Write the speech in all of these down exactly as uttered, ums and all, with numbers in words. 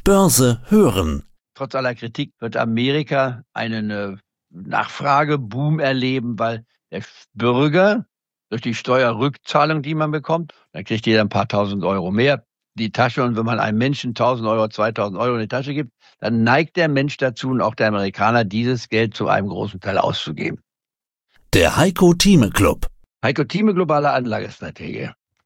Börse hören. Trotz aller Kritik wird Amerika einen äh, Nachfrageboom erleben, weil der Bürger durch die Steuerrückzahlung, die man bekommt, dann kriegt jeder ein paar tausend Euro mehr in die Tasche. Und wenn man einem Menschen tausend Euro, zweitausend Euro in die Tasche gibt, dann neigt der Mensch dazu und auch der Amerikaner, dieses Geld zu einem großen Teil auszugeben. Der Heiko Thieme Club. Heiko Thieme, globale Anlagestrategie.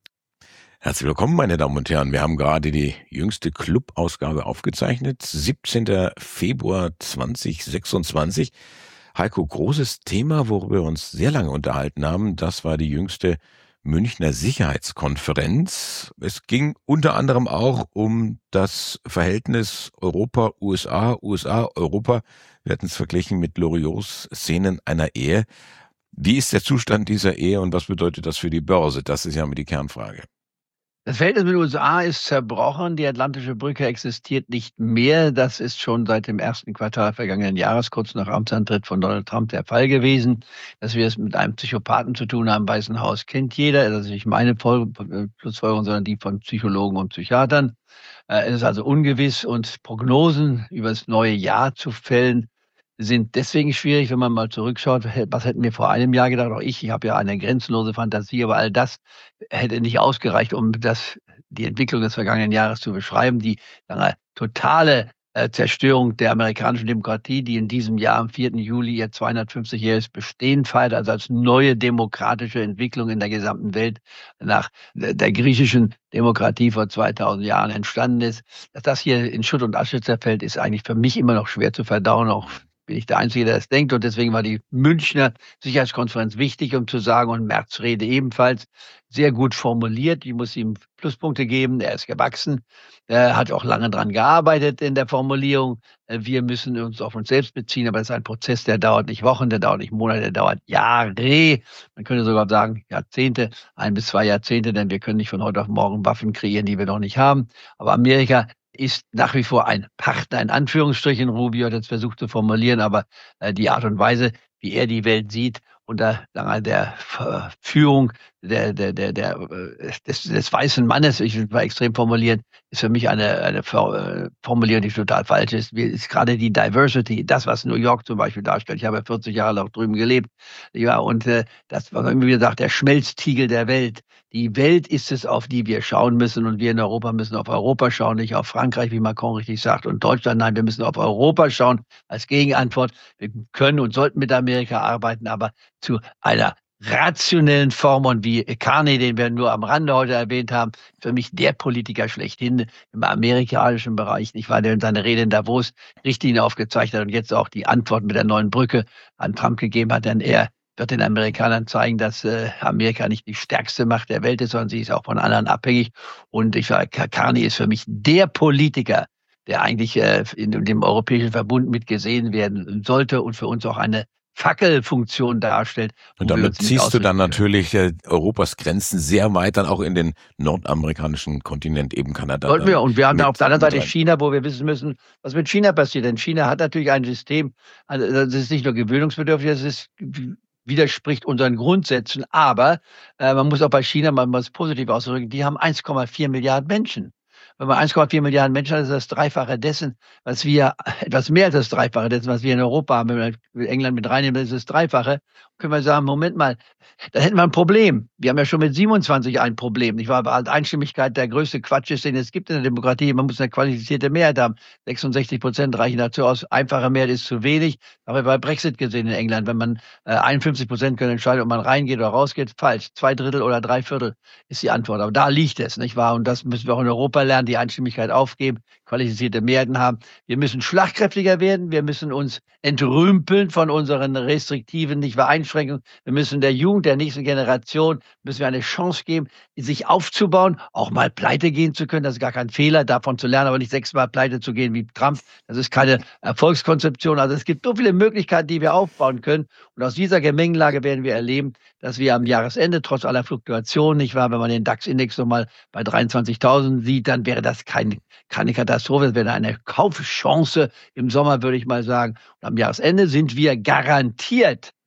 Herzlich willkommen, meine Damen und Herren. Wir haben gerade die jüngste Club-Ausgabe aufgezeichnet, siebzehnten Februar zweitausendsechsundzwanzig. Heiko, großes Thema, worüber wir uns sehr lange unterhalten haben, das war die jüngste Münchner Sicherheitskonferenz. Es ging unter anderem auch um das Verhältnis Europa-U S A, U S A-Europa. Wir hatten es verglichen mit Loriots Szenen einer Ehe. Wie ist der Zustand dieser Ehe und was bedeutet das für die Börse? Das ist ja immer die Kernfrage. Das Verhältnis mit den U S A ist zerbrochen. Die Atlantische Brücke existiert nicht mehr. Das ist schon seit dem ersten Quartal vergangenen Jahres, kurz nach Amtsantritt von Donald Trump, der Fall gewesen. Dass wir es mit einem Psychopathen zu tun haben im Weißen Haus, kennt jeder. Das ist nicht meine Schlussfolgerung, sondern die von Psychologen und Psychiatern. Es ist also ungewiss und Prognosen über das neue Jahr zu fällen, sind deswegen schwierig, wenn man mal zurückschaut. Was hätten wir vor einem Jahr gedacht? Auch ich, ich habe ja eine grenzenlose Fantasie, aber all das hätte nicht ausgereicht, um das, die Entwicklung des vergangenen Jahres zu beschreiben. Die lange, totale äh, Zerstörung der amerikanischen Demokratie, die in diesem Jahr am vierten Juli ihr zweihundertfünfzigjähriges Bestehen feiert, also als neue demokratische Entwicklung in der gesamten Welt nach der griechischen Demokratie vor zweitausend Jahren entstanden ist. Dass das hier in Schutt und Asche zerfällt, ist eigentlich für mich immer noch schwer zu verdauen, auch bin ich der Einzige, der das denkt. Und deswegen war die Münchner Sicherheitskonferenz wichtig, um zu sagen, und Merz Rede ebenfalls sehr gut formuliert. Ich muss ihm Pluspunkte geben. Er ist gewachsen. Er hat auch lange dran gearbeitet in der Formulierung. Wir müssen uns auf uns selbst beziehen, aber es ist ein Prozess, der dauert nicht Wochen, der dauert nicht Monate, der dauert Jahre. Man könnte sogar sagen Jahrzehnte, ein bis zwei Jahrzehnte, denn wir können nicht von heute auf morgen Waffen kreieren, die wir noch nicht haben. Aber Amerika ist nach wie vor ein Partner, in Anführungsstrichen. Rubio hat es versucht zu formulieren, aber äh, die Art und Weise, wie er die Welt sieht, unter der Führung der, der, der, der, des, des weißen Mannes, ich will mal extrem formulieren, ist für mich eine, eine Formulierung, die total falsch ist. Wie ist gerade die Diversity, das, was New York zum Beispiel darstellt. Ich habe vierzig Jahre lang drüben gelebt. Ja, und äh, das, was man immer wieder sagt, der Schmelztiegel der Welt. Die Welt ist es, auf die wir schauen müssen, und wir in Europa müssen auf Europa schauen, nicht auf Frankreich, wie Macron richtig sagt, und Deutschland. Nein, wir müssen auf Europa schauen als Gegenantwort. Wir können und sollten mit Amerika arbeiten, aber zu einer rationellen Form, und wie Carney, den wir nur am Rande heute erwähnt haben, für mich der Politiker schlechthin im amerikanischen Bereich. Ich war, der in seiner Rede in Davos Richtlinien aufgezeigt hat und jetzt auch die Antwort mit der neuen Brücke an Trump gegeben hat, denn er wird den Amerikanern zeigen, dass äh, Amerika nicht die stärkste Macht der Welt ist, sondern sie ist auch von anderen abhängig. Und ich sage, Carney ist für mich der Politiker, der eigentlich äh, in dem Europäischen Verbund mitgesehen werden sollte und für uns auch eine Fackelfunktion darstellt. Und damit ziehst du dann natürlich äh, Europas Grenzen sehr weit dann auch in den nordamerikanischen Kontinent, eben Kanada. Sollten wir. Und wir haben da auf der anderen Seite China, wo wir wissen müssen, was mit China passiert. Denn China hat natürlich ein System, also das ist nicht nur gewöhnungsbedürftig, das ist widerspricht unseren Grundsätzen, aber äh, man muss auch bei China mal was positiv ausdrücken, die haben eins Komma vier Milliarden Menschen. Wenn man eins Komma vier Milliarden Menschen hat, ist das Dreifache dessen, was wir, etwas mehr als das Dreifache dessen, was wir in Europa haben. Wenn wir England mit reinnehmen, ist das Dreifache. Können wir sagen, Moment mal, da hätten wir ein Problem. Wir haben ja schon mit siebenundzwanzig ein Problem. Ich war bei Einstimmigkeit der größte Quatsch ist, den es gibt in der Demokratie. Man muss eine qualifizierte Mehrheit haben. sechsundsechzig Prozent reichen dazu aus. Einfache Mehrheit ist zu wenig. Aber bei Brexit gesehen in England, wenn man äh, einundfünfzig Prozent können entscheiden, ob man reingeht oder rausgeht, falsch. Zwei Drittel oder drei Viertel ist die Antwort. Aber da liegt es, nicht wahr? Und das müssen wir auch in Europa lernen, die Einstimmigkeit aufgeben, qualifizierte Mehrheiten haben. Wir müssen schlagkräftiger werden. Wir müssen uns entrümpeln von unseren restriktiven, nicht wahr, Einschränkungen. Wir müssen der Jugend, der nächsten Generation, müssen wir eine Chance geben, sich aufzubauen, auch mal pleite gehen zu können. Das ist gar kein Fehler, davon zu lernen, aber nicht sechsmal pleite zu gehen wie Trump. Das ist keine Erfolgskonzeption. Also es gibt so viele Möglichkeiten, die wir aufbauen können. Und aus dieser Gemengelage werden wir erleben, dass wir am Jahresende trotz aller Fluktuationen, nicht wahr, wenn man den DAX-Index nochmal bei dreiundzwanzigtausend sieht, dann wäre das kein, keine Katastrophe, das wäre eine Kaufchance im Sommer, würde ich mal sagen. Und am Jahresende sind wir garantiert mit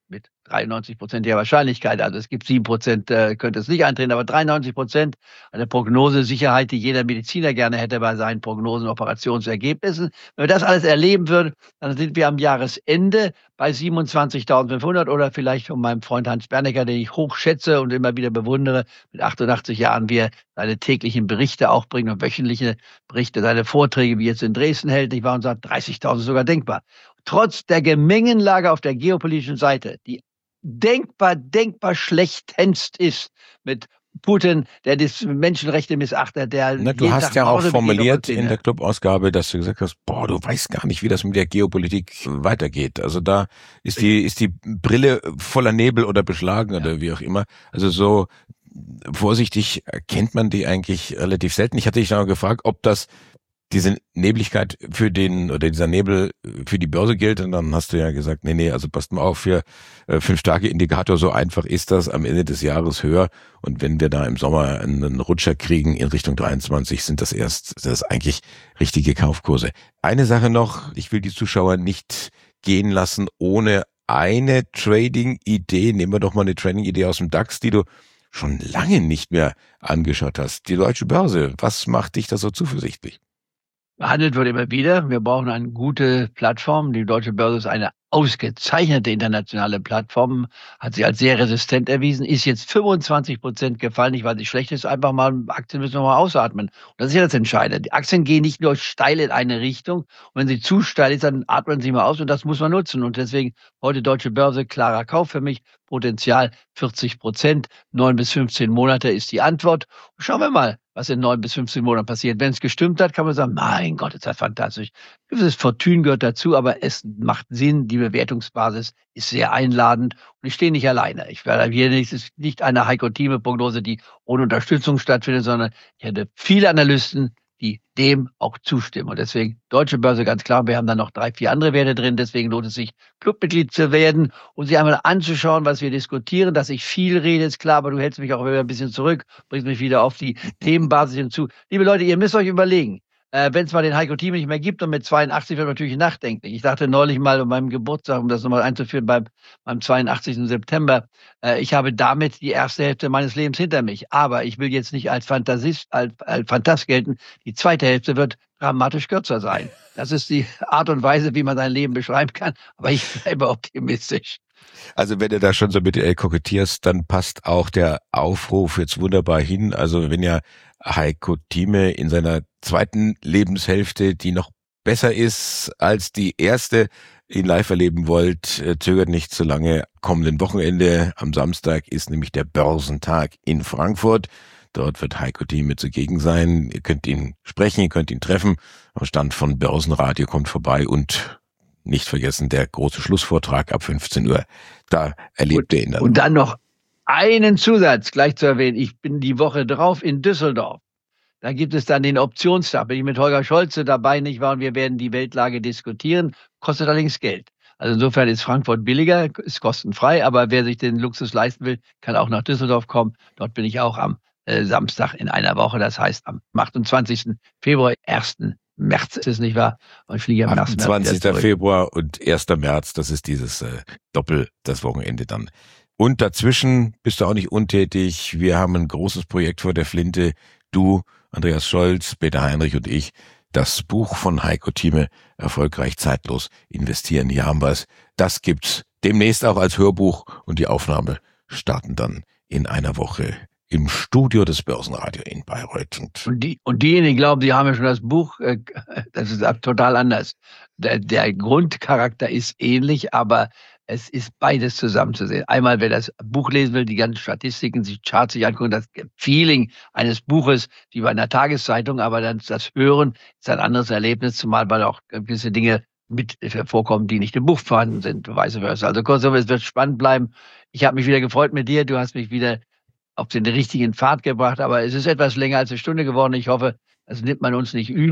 dreiundneunzig Prozent der Wahrscheinlichkeit. Also es gibt sieben Prozent, äh, könnte es nicht eintreten, aber dreiundneunzig Prozent eine Prognosesicherheit, die jeder Mediziner gerne hätte bei seinen Prognosen, Operationsergebnissen. Wenn wir das alles erleben würden, dann sind wir am Jahresende bei siebenundzwanzigtausendfünfhundert oder vielleicht von meinem Freund Hans Bernecker, den ich hoch schätze und immer wieder bewundere, mit achtundachtzig Jahren, wie er seine täglichen Berichte auch bringt und wöchentliche Berichte, seine Vorträge, wie jetzt in Dresden hält, nicht wahr, und sagt, dreißigtausend sogar denkbar. Trotz der Gemengenlage auf der geopolitischen Seite, die denkbar, denkbar schlechtendst ist mit Putin, der die Menschenrechte missachtet, der Na, du jeden hast Tag ja auch Morde formuliert begeht, in der Clubausgabe, dass du gesagt hast, boah, du weißt gar nicht, wie das mit der Geopolitik weitergeht. Also da ist die ist die Brille voller Nebel oder beschlagen Ja. oder wie auch immer. Also so vorsichtig erkennt man die eigentlich relativ selten. Ich hatte dich noch gefragt, ob das diese Nebligkeit für den oder dieser Nebel für die Börse gilt, und dann hast du ja gesagt, nee, nee, also passt mal auf, für äh, fünf Tage Indikator, so einfach ist das, am Ende des Jahres höher, und wenn wir da im Sommer einen Rutscher kriegen in Richtung dreiundzwanzig, sind das erst, das ist eigentlich richtige Kaufkurse. Eine Sache noch, ich will die Zuschauer nicht gehen lassen ohne eine Trading-Idee. Nehmen wir doch mal eine Trading-Idee aus dem DAX, die du schon lange nicht mehr angeschaut hast. Die Deutsche Börse, was macht dich da so zuversichtlich? Behandelt wird immer wieder. Wir brauchen eine gute Plattform. Die Deutsche Börse ist eine ausgezeichnete internationale Plattform, hat sich als sehr resistent erwiesen, ist jetzt fünfundzwanzig Prozent gefallen, nicht weil sie schlecht ist, einfach mal, Aktien müssen wir mal ausatmen. Und das ist ja das Entscheidende. Die Aktien gehen nicht nur steil in eine Richtung, und wenn sie zu steil ist, dann atmen sie mal aus, und das muss man nutzen. Und deswegen heute Deutsche Börse, klarer Kauf für mich, Potenzial vierzig Prozent, neun bis fünfzehn Monate ist die Antwort. Und schauen wir mal, was in neun bis fünfzehn Monaten passiert. Wenn es gestimmt hat, kann man sagen, mein Gott, ist das fantastisch. Das Fortune gehört dazu, aber es macht Sinn, die Bewertungsbasis ist sehr einladend, und ich stehe nicht alleine. Ich werde hier nicht, es ist nicht eine Heiko Thieme Prognose, die ohne Unterstützung stattfindet, sondern ich hätte viele Analysten, die dem auch zustimmen. Und deswegen Deutsche Börse ganz klar. Wir haben da noch drei, vier andere Werte drin. Deswegen lohnt es sich, Clubmitglied zu werden und sich einmal anzuschauen, was wir diskutieren. Dass ich viel rede, ist klar, aber du hältst mich auch wieder ein bisschen zurück, bringst mich wieder auf die Themenbasis hinzu. Liebe Leute, ihr müsst euch überlegen, äh, wenn es mal den Heiko Thieme nicht mehr gibt, und mit zweiundachtzig wird man natürlich nachdenklich. Ich dachte neulich mal um meinem Geburtstag, um das nochmal einzuführen, beim, beim zweiundachtzigsten September, äh, ich habe damit die erste Hälfte meines Lebens hinter mich. Aber ich will jetzt nicht als Fantasist, als, als Fantast gelten. Die zweite Hälfte wird dramatisch kürzer sein. Das ist die Art und Weise, wie man sein Leben beschreiben kann. Aber ich bleibe optimistisch. Also wenn du da schon so mit äh, kokettierst, dann passt auch der Aufruf jetzt wunderbar hin. Also wenn ja Heiko Thieme in seiner zweiten Lebenshälfte, die noch besser ist als die erste, ihn live erleben wollt, äh, zögert nicht zu lange. Kommenden Wochenende am Samstag ist nämlich der Börsentag in Frankfurt. Dort wird Heiko Thieme zugegen sein. Ihr könnt ihn sprechen, ihr könnt ihn treffen. Am Stand von Börsenradio, kommt vorbei, und nicht vergessen, der große Schlussvortrag ab fünfzehn Uhr. Da erlebt ihr ihn dann. Und dann noch einen Zusatz gleich zu erwähnen. Ich bin die Woche drauf in Düsseldorf. Da gibt es dann den Optionstag. Bin ich mit Holger Scholze dabei, nicht wahr? Und wir werden die Weltlage diskutieren. Kostet allerdings Geld. Also insofern ist Frankfurt billiger, ist kostenfrei. Aber wer sich den Luxus leisten will, kann auch nach Düsseldorf kommen. Dort bin ich auch am äh, Samstag in einer Woche. Das heißt am achtundzwanzigsten Februar, ersten März ist es, nicht wahr? Und ich fliege am ersten März achtundzwanzigsten Februar und ersten März, das ist dieses äh, Doppel, das Wochenende dann. Und dazwischen bist du auch nicht untätig. Wir haben ein großes Projekt vor der Flinte. Du, Andreas Scholz, Peter Heinrich und ich. Das Buch von Heiko Thieme, erfolgreich zeitlos investieren. Hier haben wir es. Das gibt's demnächst auch als Hörbuch, und die Aufnahme starten dann in einer Woche im Studio des Börsenradio in Bayreuth. Und, und, die, und diejenigen glauben, sie haben ja schon das Buch, äh, das ist total anders. Der, der Grundcharakter ist ähnlich, aber es ist beides zusammenzusehen. Einmal, wer das Buch lesen will, die ganzen Statistiken, sich Charts sich angucken, das Feeling eines Buches, wie bei einer Tageszeitung, aber dann das Hören ist ein anderes Erlebnis, zumal weil auch gewisse Dinge mit vorkommen, die nicht im Buch vorhanden sind, vice versa. Also kurzum, es wird spannend bleiben. Ich habe mich wieder gefreut mit dir. Du hast mich wieder auf den richtigen Pfad gebracht, aber es ist etwas länger als eine Stunde geworden. Ich hoffe, das nimmt man uns nicht übel.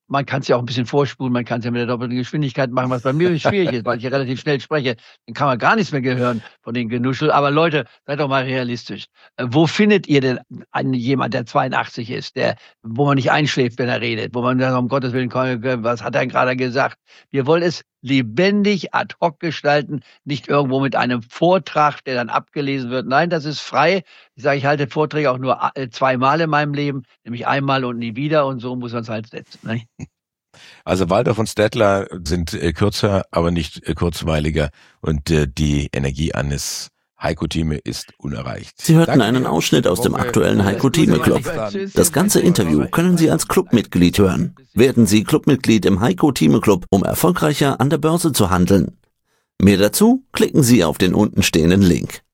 man kann es ja auch ein bisschen vorspulen, man kann es ja mit der doppelten Geschwindigkeit machen, was bei mir schwierig ist, weil ich ja relativ schnell spreche. Dann kann man gar nichts mehr hören von den Genuschel. Aber Leute, seid doch mal realistisch. Äh, wo findet ihr denn einen, jemand, der zweiundachtzig ist, der, wo man nicht einschläft, wenn er redet, wo man sagt, um Gottes Willen, was hat er gerade gesagt? Wir wollen es lebendig, ad hoc gestalten, nicht irgendwo mit einem Vortrag, der dann abgelesen wird. Nein, das ist frei. Ich sage, ich halte Vorträge auch nur zweimal in meinem Leben, nämlich einmal und nie wieder, und so muss man es halt setzen. Ne? Also Waldorf und Stettler sind äh, kürzer, aber nicht äh, kurzweiliger, und äh, die Energie eines Heiko Thieme ist unerreicht. Sie hörten einen Ausschnitt aus dem aktuellen Heiko Thieme Club. Das ganze Interview können Sie als Clubmitglied hören. Werden Sie Clubmitglied im Heiko Thieme Club, um erfolgreicher an der Börse zu handeln. Mehr dazu klicken Sie auf den untenstehenden Link.